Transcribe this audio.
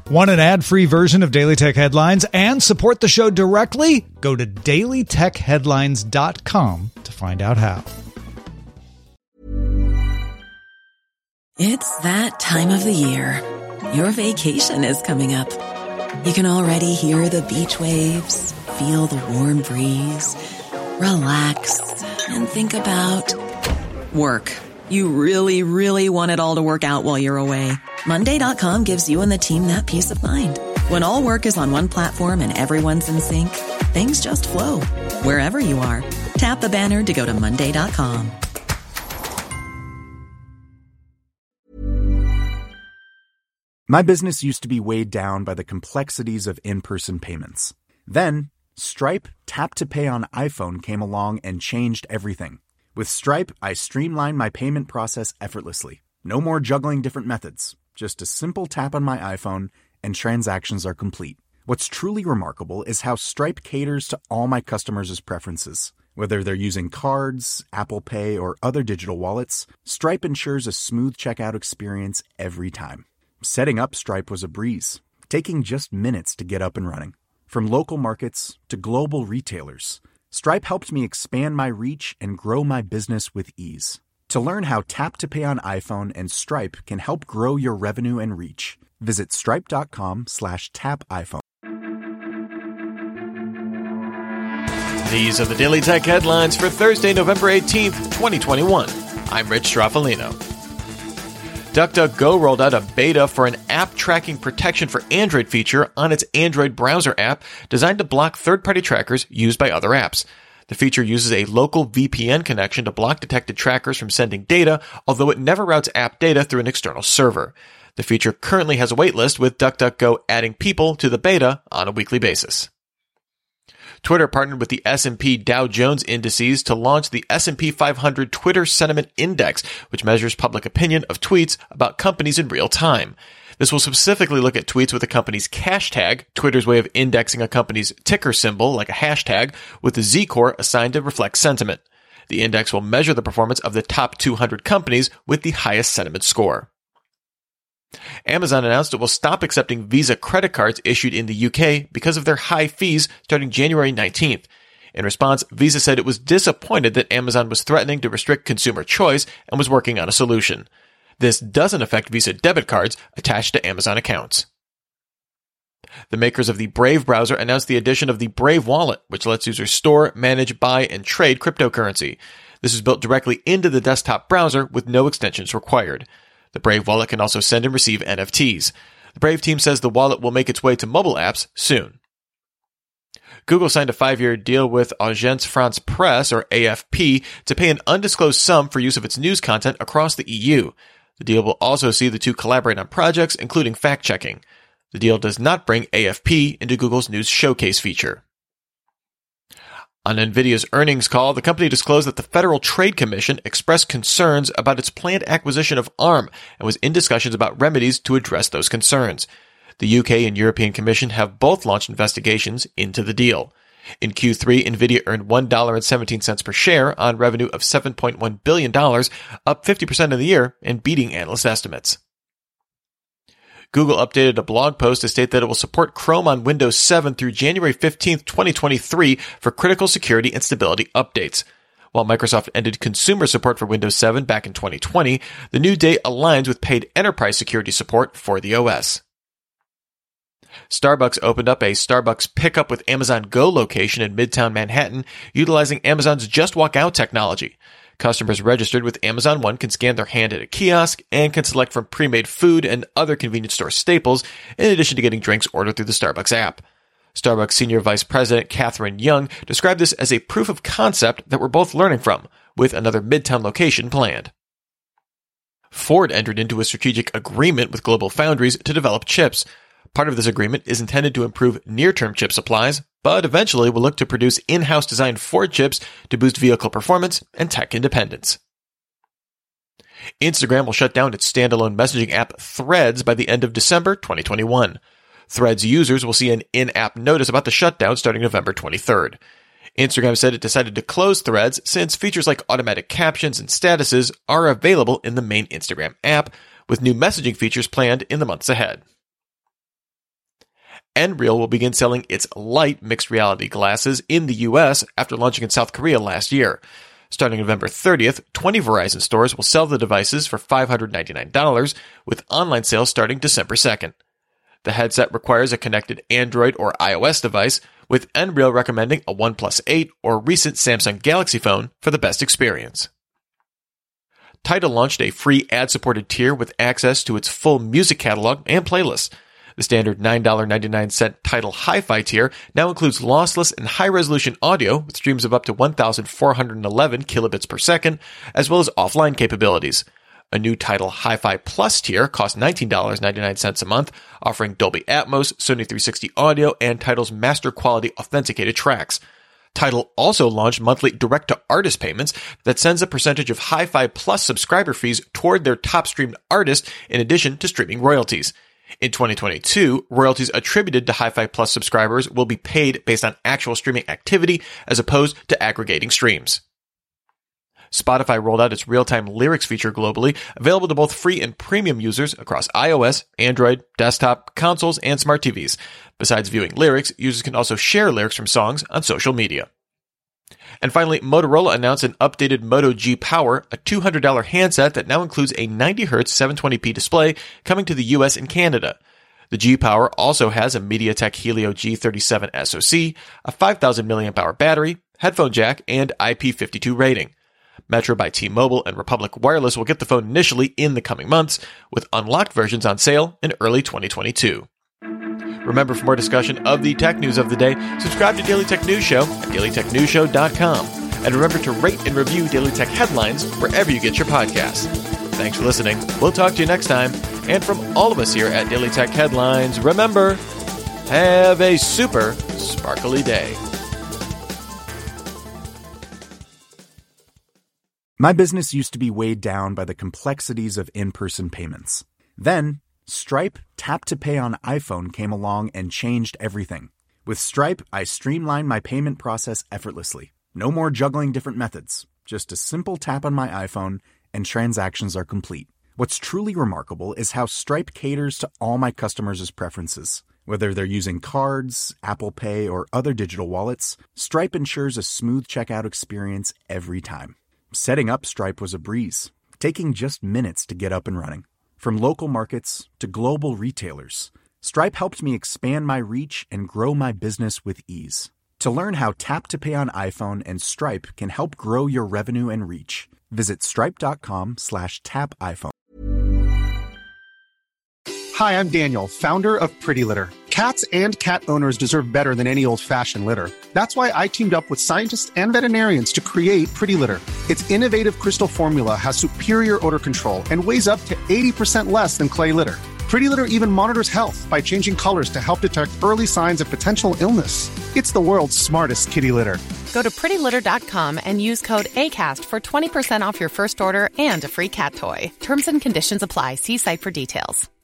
Want an ad-free version of Daily Tech Headlines and support the show directly? Go to dailytechheadlines.com to find out how. It's that time of the year. Your vacation is coming up. You can already hear the beach waves, feel the warm breeze, relax, and think about work. You really, really want it all to work out while you're away. Monday.com gives you and the team that peace of mind. When all work is on one platform and everyone's in sync, things just flow. Wherever you are, tap the banner to go to Monday.com. My business used to be weighed down by the complexities of in-person payments. Then, Stripe Tap to Pay on iPhone came along and changed everything. With Stripe, I streamlined my payment process effortlessly. No more juggling different methods. Just a simple tap on my iPhone and transactions are complete. What's truly remarkable is how Stripe caters to all my customers' preferences. Whether they're using cards, Apple Pay, or other digital wallets, Stripe ensures a smooth checkout experience every time. Setting up Stripe was a breeze, taking just minutes to get up and running. From local markets to global retailers, Stripe helped me expand my reach and grow my business with ease. To learn how Tap to Pay on iPhone and Stripe can help grow your revenue and reach, visit stripe.com/tapiphone. These are the Daily Tech Headlines for Thursday, November 18th, 2021. I'm Rich Stroffolino. DuckDuckGo rolled out a beta for an app tracking protection for Android feature on its Android browser app designed to block third-party trackers used by other apps. The feature uses a local VPN connection to block detected trackers from sending data, although it never routes app data through an external server. The feature currently has a waitlist, with DuckDuckGo adding people to the beta on a weekly basis. Twitter partnered with the S&P Dow Jones Indices to launch the S&P 500 Twitter Sentiment Index, which measures public opinion of tweets about companies in real time. This will specifically look at tweets with a company's hashtag, Twitter's way of indexing a company's ticker symbol, like a hashtag, with the Z-score assigned to reflect sentiment. The index will measure the performance of the top 200 companies with the highest sentiment score. Amazon announced it will stop accepting Visa credit cards issued in the UK because of their high fees starting January 19th. In response, Visa said it was disappointed that Amazon was threatening to restrict consumer choice and was working on a solution. This doesn't affect Visa debit cards attached to Amazon accounts. The makers of the Brave browser announced the addition of the Brave wallet, which lets users store, manage, buy, and trade cryptocurrency. This is built directly into the desktop browser with no extensions required. The Brave wallet can also send and receive NFTs. The Brave team says the wallet will make its way to mobile apps soon. Google signed a 5-year deal with Agence France Presse, or AFP, to pay an undisclosed sum for use of its news content across the EU. The deal will also see the two collaborate on projects, including fact-checking. The deal does not bring AFP into Google's News Showcase feature. On NVIDIA's earnings call, the company disclosed that the Federal Trade Commission expressed concerns about its planned acquisition of ARM and was in discussions about remedies to address those concerns. The UK and European Commission have both launched investigations into the deal. In Q3, NVIDIA earned $1.17 per share on revenue of $7.1 billion, up 50% in the year and beating analyst estimates. Google updated a blog post to state that it will support Chrome on Windows 7 through January 15, 2023 for critical security and stability updates. While Microsoft ended consumer support for Windows 7 back in 2020, the new date aligns with paid enterprise security support for the OS. Starbucks opened up a Starbucks Pickup with Amazon Go location in Midtown Manhattan, utilizing Amazon's Just Walk Out technology. Customers registered with Amazon One can scan their hand at a kiosk and can select from pre-made food and other convenience store staples, in addition to getting drinks ordered through the Starbucks app. Starbucks Senior Vice President Catherine Young described this as a proof of concept that we're both learning from, with another Midtown location planned. Ford entered into a strategic agreement with GlobalFoundries to develop chips. Part of this agreement is intended to improve near-term chip supplies, but eventually will look to produce in-house designed Ford chips to boost vehicle performance and tech independence. Instagram will shut down its standalone messaging app Threads by the end of December 2021. Threads users will see an in-app notice about the shutdown starting November 23rd. Instagram said it decided to close Threads since features like automatic captions and statuses are available in the main Instagram app, with new messaging features planned in the months ahead. Nreal will begin selling its light mixed reality glasses in the US after launching in South Korea last year. Starting November 30th, 20 Verizon stores will sell the devices for $599, with online sales starting December 2nd. The headset requires a connected Android or iOS device, with Nreal recommending a OnePlus 8 or recent Samsung Galaxy phone for the best experience. Tidal launched a free ad-supported tier with access to its full music catalog and playlists. The standard $9.99 Tidal Hi-Fi tier now includes lossless and high-resolution audio with streams of up to 1,411 kilobits per second, as well as offline capabilities. A new Tidal Hi-Fi Plus tier costs $19.99 a month, offering Dolby Atmos, Sony 360 audio, and Tidal's master-quality authenticated tracks. Tidal also launched monthly direct-to-artist payments that sends a percentage of Hi-Fi Plus subscriber fees toward their top-streamed artists in addition to streaming royalties. In 2022, royalties attributed to Hi-Fi Plus subscribers will be paid based on actual streaming activity as opposed to aggregating streams. Spotify rolled out its real-time lyrics feature globally, available to both free and premium users across iOS, Android, desktop, consoles, and smart TVs. Besides viewing lyrics, users can also share lyrics from songs on social media. And finally, Motorola announced an updated Moto G Power, a $200 handset that now includes a 90Hz 720p display coming to the US and Canada. The G Power also has a MediaTek Helio G37 SoC, a 5,000 mAh battery, headphone jack, and IP52 rating. Metro by T-Mobile and Republic Wireless will get the phone initially in the coming months, with unlocked versions on sale in early 2022. Remember, for more discussion of the tech news of the day, subscribe to Daily Tech News Show at dailytechnewsshow.com. And remember to rate and review Daily Tech Headlines wherever you get your podcasts. Thanks for listening. We'll talk to you next time. And from all of us here at Daily Tech Headlines, remember, have a super sparkly day. My business used to be weighed down by the complexities of in-person payments. Then, Stripe Tap to Pay on iPhone came along and changed everything. With Stripe, I streamlined my payment process effortlessly. No more juggling different methods. Just a simple tap on my iPhone and transactions are complete. What's truly remarkable is how Stripe caters to all my customers' preferences. Whether they're using cards, Apple Pay, or other digital wallets, Stripe ensures a smooth checkout experience every time. Setting up Stripe was a breeze, taking just minutes to get up and running. From local markets to global retailers, Stripe helped me expand my reach and grow my business with ease. To learn how Tap to Pay on iPhone and Stripe can help grow your revenue and reach, visit stripe.com/tapiphone. Hi, I'm Daniel, founder of Pretty Litter. Cats and cat owners deserve better than any old-fashioned litter. That's why I teamed up with scientists and veterinarians to create Pretty Litter. Its innovative crystal formula has superior odor control and weighs up to 80% less than clay litter. Pretty Litter even monitors health by changing colors to help detect early signs of potential illness. It's the world's smartest kitty litter. Go to prettylitter.com and use code ACAST for 20% off your first order and a free cat toy. Terms and conditions apply. See site for details.